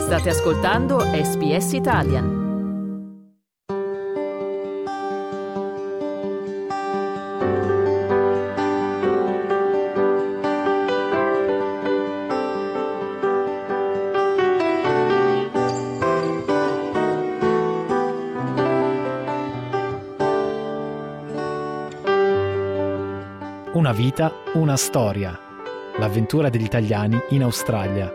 State ascoltando SBS Italian. Una vita, una storia. L'avventura degli italiani in Australia.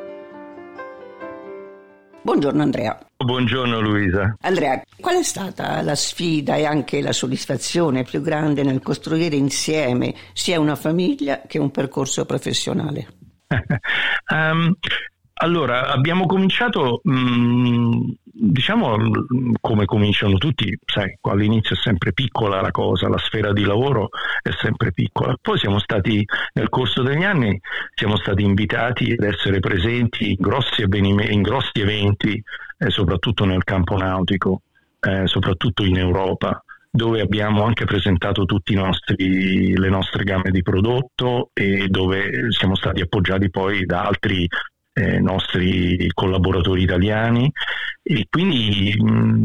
Buongiorno Andrea. Buongiorno Luisa. Andrea, qual è stata la sfida e anche la soddisfazione più grande nel costruire insieme sia una famiglia che un percorso professionale? Allora, abbiamo cominciato, diciamo, come cominciano tutti, sai, all'inizio è sempre piccola la cosa, la sfera di lavoro è sempre piccola. Poi nel corso degli anni, siamo stati invitati ad essere presenti in grossi eventi, soprattutto nel campo nautico, soprattutto in Europa, dove abbiamo anche presentato tutti le nostre gamme di prodotto e dove siamo stati appoggiati poi da altri nostri collaboratori italiani, e quindi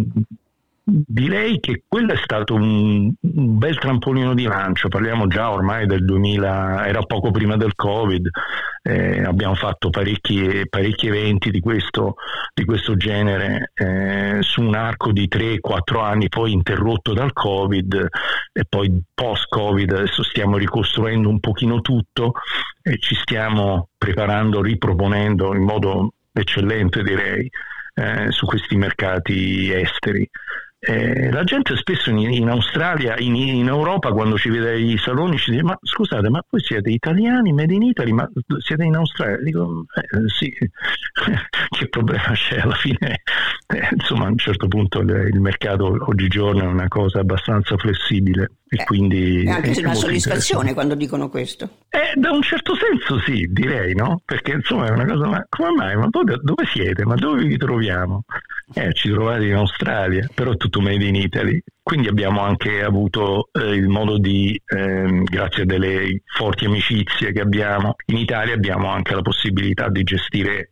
direi che quello è stato un bel trampolino di lancio. Parliamo già ormai del 2000, era poco prima del Covid, abbiamo fatto parecchi eventi di questo genere su un arco di 3-4 anni, poi interrotto dal Covid, e poi post-Covid adesso stiamo ricostruendo un pochino tutto e ci stiamo preparando, riproponendo in modo eccellente, direi, su questi mercati esteri. La gente spesso in Australia, in Europa, quando ci vede ai saloni ci dice: ma scusate, ma voi siete italiani, made in Italy, ma siete in Australia? Dico sì, che problema c'è alla fine? Insomma, a un certo punto il mercato oggigiorno è una cosa abbastanza flessibile, e quindi è anche una soddisfazione quando dicono questo. Da un certo senso sì, direi, no? Perché insomma è una cosa, ma come mai? Ma voi dove siete? Ma dove vi troviamo? Ci trovate in Australia, però è tutto made in Italy. Quindi abbiamo anche avuto il modo di, grazie a delle forti amicizie che abbiamo in Italia, abbiamo anche la possibilità di gestire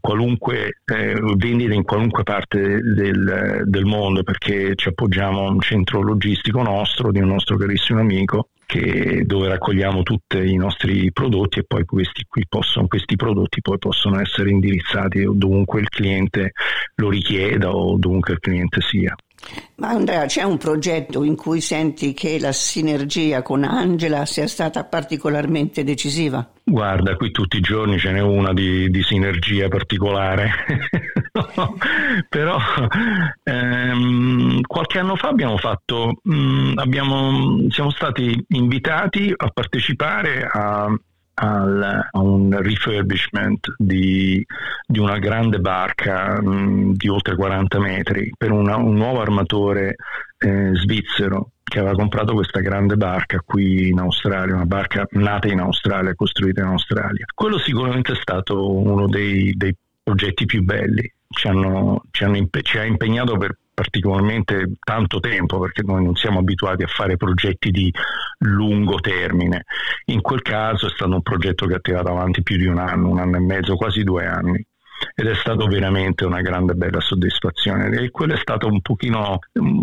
vendite in qualunque parte del mondo, perché ci appoggiamo a un centro logistico nostro, di un nostro carissimo amico, dove raccogliamo tutti i nostri prodotti, e poi questi prodotti poi possono essere indirizzati dovunque il cliente lo richieda o dovunque il cliente sia. Ma Andrea, c'è un progetto in cui senti che la sinergia con Angela sia stata particolarmente decisiva? Guarda, qui tutti i giorni ce n'è una di sinergia particolare. No, però qualche anno fa siamo stati invitati a partecipare a un refurbishment di una grande barca di oltre 40 metri per un nuovo armatore svizzero che aveva comprato questa grande barca qui in Australia, una barca nata in Australia, costruita in Australia. Quello sicuramente è stato uno dei progetti più belli. Ci ha impegnato per particolarmente tanto tempo, perché noi non siamo abituati a fare progetti di lungo termine. In quel caso è stato un progetto che ha tirato avanti più di un anno e mezzo, quasi 2 anni, ed è stato veramente una grande bella soddisfazione. E quello è stato un pochino,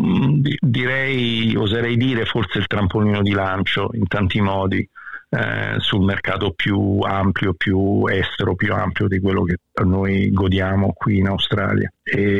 oserei dire forse il trampolino di lancio in tanti modi sul mercato più ampio, più estero, più ampio di quello che noi godiamo qui in Australia.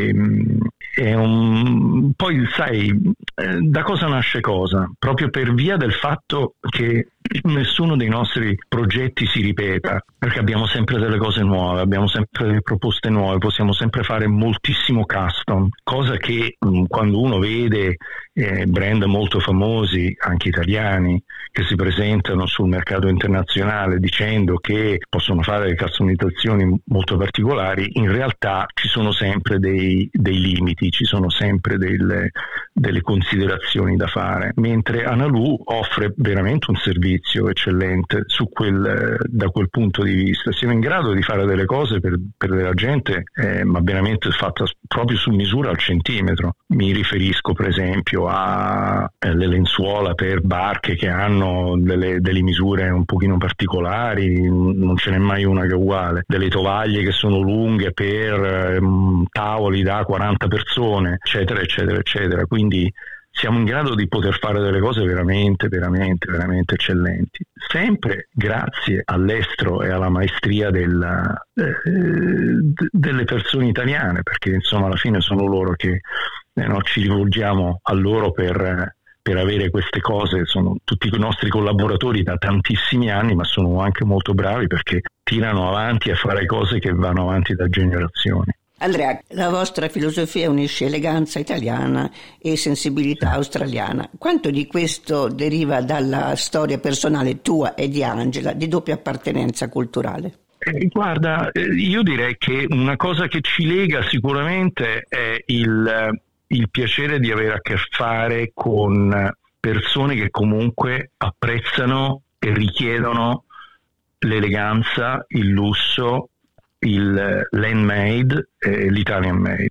Poi sai, da cosa nasce cosa? Proprio per via del fatto che nessuno dei nostri progetti si ripeta, perché abbiamo sempre delle cose nuove, abbiamo sempre delle proposte nuove, possiamo sempre fare moltissimo custom, cosa che quando uno vede brand molto famosi, anche italiani, che si presentano sul mercato internazionale dicendo che possono fare delle customizzazioni molto particolari, in realtà ci sono sempre dei limiti, ci sono sempre delle considerazioni da fare, mentre Analu offre veramente un servizio servizio eccellente da quel punto di vista. Siamo in grado di fare delle cose per della gente, ma veramente fatta proprio su misura al centimetro. Mi riferisco per esempio alle lenzuola per barche che hanno delle misure un pochino particolari, non ce n'è mai una che è uguale, delle tovaglie che sono lunghe per tavoli da 40 persone, eccetera eccetera eccetera. Quindi siamo in grado di poter fare delle cose veramente, veramente, veramente eccellenti, sempre grazie all'estero e alla maestria delle persone italiane, perché insomma alla fine sono loro che ci rivolgiamo a loro per avere queste cose. Sono tutti i nostri collaboratori da tantissimi anni, ma sono anche molto bravi perché tirano avanti a fare cose che vanno avanti da generazioni. Andrea, la vostra filosofia unisce eleganza italiana e sensibilità australiana. Quanto di questo deriva dalla storia personale tua e di Angela, di doppia appartenenza culturale? Guarda, io direi che una cosa che ci lega sicuramente è il piacere di avere a che fare con persone che comunque apprezzano e richiedono l'eleganza, il lusso, l'handmade e l'Italian made.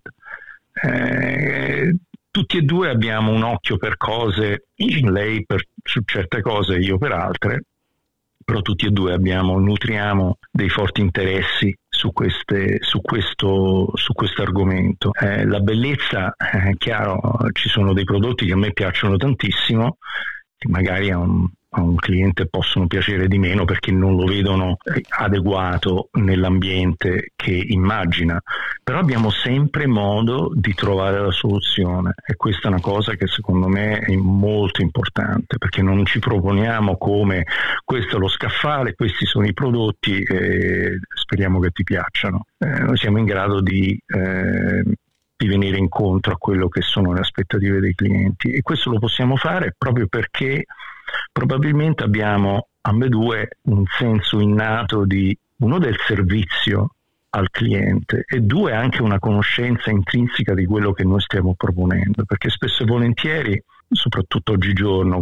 Tutti e due abbiamo un occhio per cose, lei su certe cose, io per altre, però tutti e due nutriamo dei forti interessi su questo argomento. La bellezza, è chiaro, ci sono dei prodotti che a me piacciono tantissimo, che magari a un cliente possono piacere di meno perché non lo vedono adeguato nell'ambiente che immagina, però abbiamo sempre modo di trovare la soluzione, e questa è una cosa che secondo me è molto importante, perché non ci proponiamo come questo è lo scaffale, questi sono i prodotti e speriamo che ti piacciono. Noi siamo in grado di venire incontro a quello che sono le aspettative dei clienti, e questo lo possiamo fare proprio perché probabilmente abbiamo ambedue un senso innato di, uno, del servizio al cliente, e due, anche una conoscenza intrinseca di quello che noi stiamo proponendo, perché spesso e volentieri, soprattutto oggigiorno,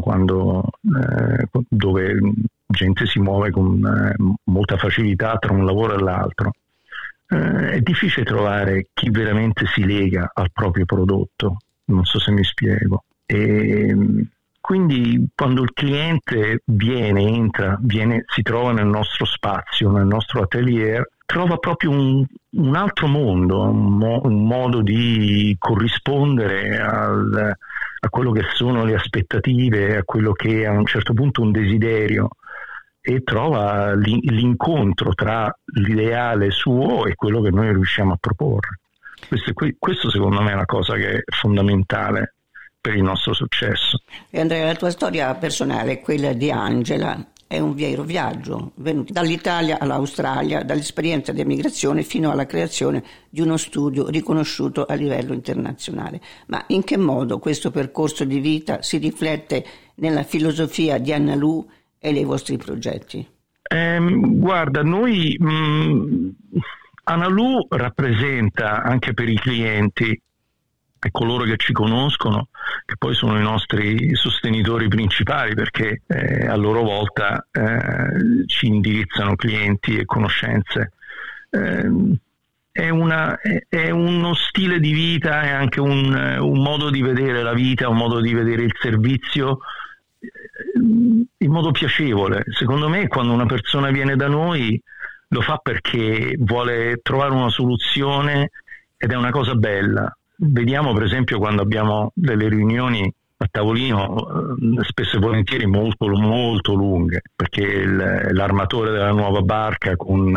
dove gente si muove con molta facilità tra un lavoro e l'altro, è difficile trovare chi veramente si lega al proprio prodotto. Non so se mi spiego. E quindi quando il cliente entra, si trova nel nostro spazio, nel nostro atelier, trova proprio un altro mondo, un modo di corrispondere a quello che sono le aspettative, a quello che è a un certo punto un desiderio, e trova l'incontro tra l'ideale suo e quello che noi riusciamo a proporre. Questo secondo me è una cosa che è fondamentale per il nostro successo. E Andrea, la tua storia personale, quella di Angela, è un vero viaggio, venuto dall'Italia all'Australia, dall'esperienza di emigrazione fino alla creazione di uno studio riconosciuto a livello internazionale. Ma in che modo questo percorso di vita si riflette nella filosofia di Analu e nei vostri progetti? Guarda, noi Analu rappresenta anche per i clienti e coloro che ci conoscono, che poi sono i nostri sostenitori principali, perché a loro volta ci indirizzano clienti e conoscenze. È uno stile di vita, è anche un modo di vedere la vita, un modo di vedere il servizio in modo piacevole. Secondo me, quando una persona viene da noi lo fa perché vuole trovare una soluzione, ed è una cosa bella. Vediamo per esempio quando abbiamo delle riunioni a tavolino, spesso e volentieri molto molto lunghe, perché l'armatore della nuova barca con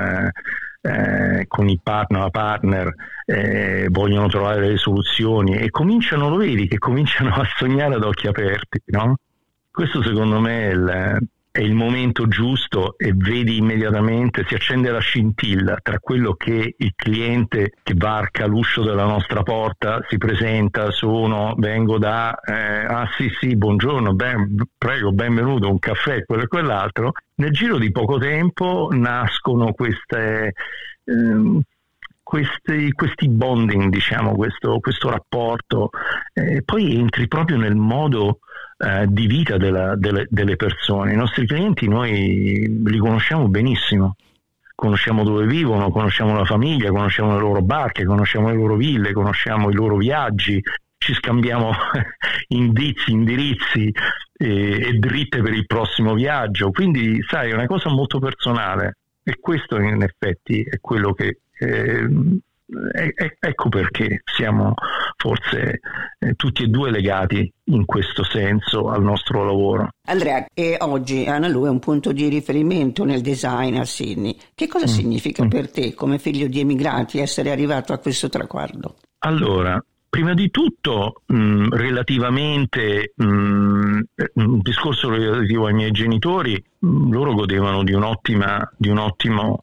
i partner vogliono trovare delle soluzioni, e lo vedi che cominciano a sognare ad occhi aperti, no? Questo secondo me è il momento giusto, e vedi immediatamente, si accende la scintilla tra quello che il cliente che varca l'uscio della nostra porta si presenta, vengo da sì, buongiorno, prego, benvenuto, un caffè, quello e quell'altro. Nel giro di poco tempo nascono questi bonding, diciamo, questo rapporto, poi entri proprio nel modo di vita delle persone. I nostri clienti noi li conosciamo benissimo, conosciamo dove vivono, conosciamo la famiglia, conosciamo le loro barche, conosciamo le loro ville, conosciamo i loro viaggi, ci scambiamo indirizzi e dritte per il prossimo viaggio, quindi sai, è una cosa molto personale, e questo in effetti è quello che ecco perché siamo forse tutti e due legati in questo senso al nostro lavoro. Andrea, e oggi Analu è un punto di riferimento nel design a Sydney. Che cosa significa per te, come figlio di emigrati, essere arrivato a questo traguardo? Allora, prima di tutto, relativamente un discorso relativo ai miei genitori, loro godevano di un ottimo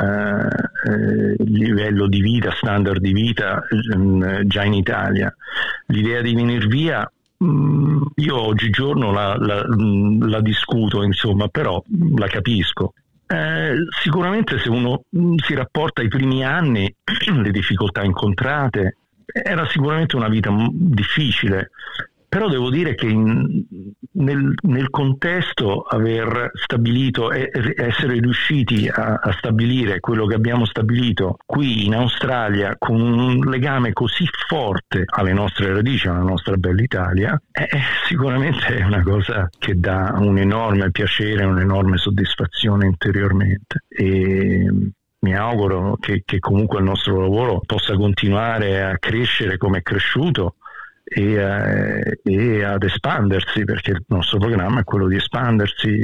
livello di vita, standard di vita già in Italia. L'idea di venire via, io oggigiorno la discuto, insomma, però la capisco. Sicuramente se uno si rapporta ai primi anni, le difficoltà incontrate, era sicuramente una vita difficile, però devo dire che nel contesto aver stabilito e essere riusciti a stabilire quello che abbiamo stabilito qui in Australia, con un legame così forte alle nostre radici, alla nostra bella Italia, sicuramente è una cosa che dà un enorme piacere, un'enorme soddisfazione interiormente. E mi auguro che comunque il nostro lavoro possa continuare a crescere come è cresciuto e ad espandersi, perché il nostro programma è quello di espandersi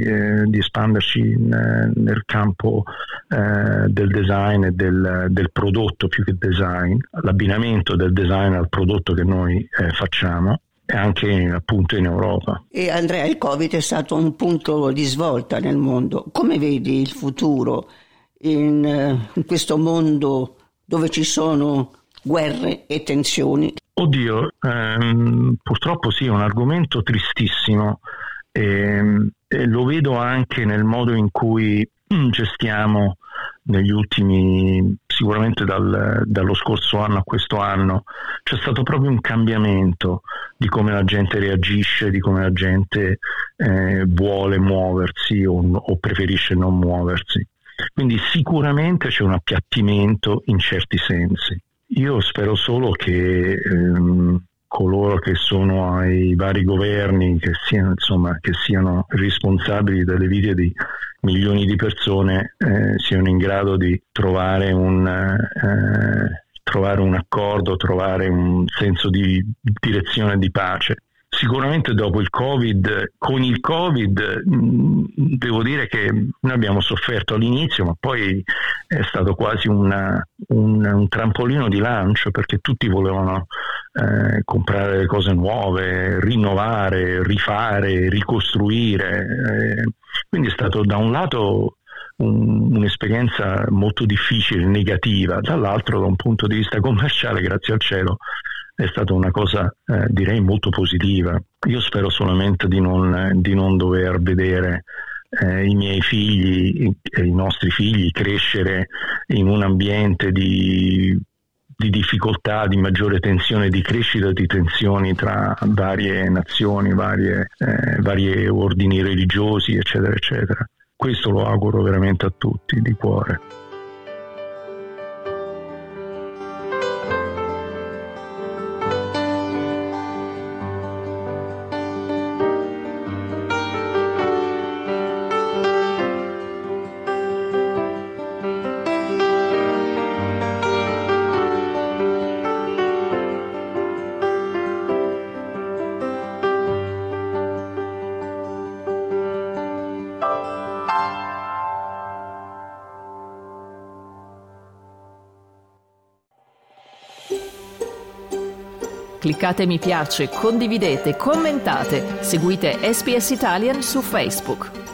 nel campo del design e del prodotto più che design, l'abbinamento del design al prodotto che noi facciamo, e anche appunto in Europa. E Andrea, il Covid è stato un punto di svolta nel mondo. Come vedi il futuro in questo mondo dove ci sono guerre e tensioni? Oddio, purtroppo sì, è un argomento tristissimo, e lo vedo anche nel modo in cui gestiamo negli ultimi, sicuramente dallo scorso anno a questo anno, c'è stato proprio un cambiamento di come la gente reagisce, di come la gente vuole muoversi o preferisce non muoversi. Quindi sicuramente c'è un appiattimento in certi sensi. Io spero solo che coloro che sono ai vari governi, che siano responsabili delle vite di milioni di persone, siano in grado di trovare un accordo, trovare un senso di direzione e di pace. Sicuramente dopo il Covid, con il Covid, devo dire che noi abbiamo sofferto all'inizio, ma poi è stato quasi un trampolino di lancio, perché tutti volevano comprare cose nuove, rinnovare, rifare, ricostruire. Quindi è stato da un lato un'esperienza molto difficile, negativa, dall'altro da un punto di vista commerciale, grazie al cielo, è stata una cosa direi molto positiva. Io spero solamente di non dover vedere i miei figli e i nostri figli crescere in un ambiente di difficoltà, di maggiore tensione, di crescita di tensioni tra varie nazioni, varie ordini religiosi, eccetera, eccetera. Questo lo auguro veramente a tutti, di cuore. Cliccate mi piace, condividete, commentate, seguite SPS Italian su Facebook.